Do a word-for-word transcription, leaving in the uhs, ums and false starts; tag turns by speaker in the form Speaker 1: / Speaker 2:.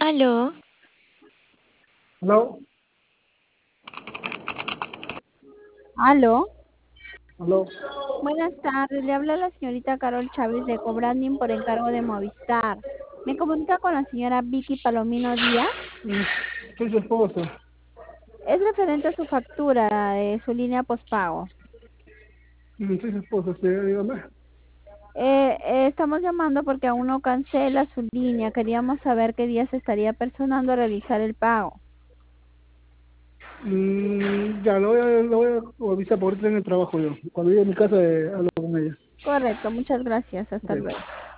Speaker 1: Aló,
Speaker 2: Aló,
Speaker 3: Aló,
Speaker 2: aló.
Speaker 3: buenas tardes. Le habla la señorita Carol Chávez de Cobranding por encargo de Movistar. ¿Me comunica con la señora Vicky Palomino Díaz?
Speaker 2: Mm, Soy su esposo.
Speaker 3: Es referente a su factura de su línea postpago.
Speaker 2: Mm, Soy su esposo, sí, dígame.
Speaker 3: Eh, eh, estamos llamando porque aún no cancela su línea. Queríamos saber qué día se estaría personando a realizar el pago.
Speaker 2: Mm, ya, lo voy a, lo voy a avisar por ahorita en el trabajo yo. Cuando llegue a mi casa eh, hablo con ella.
Speaker 3: Correcto, muchas gracias. Hasta
Speaker 2: Ok.
Speaker 3: luego.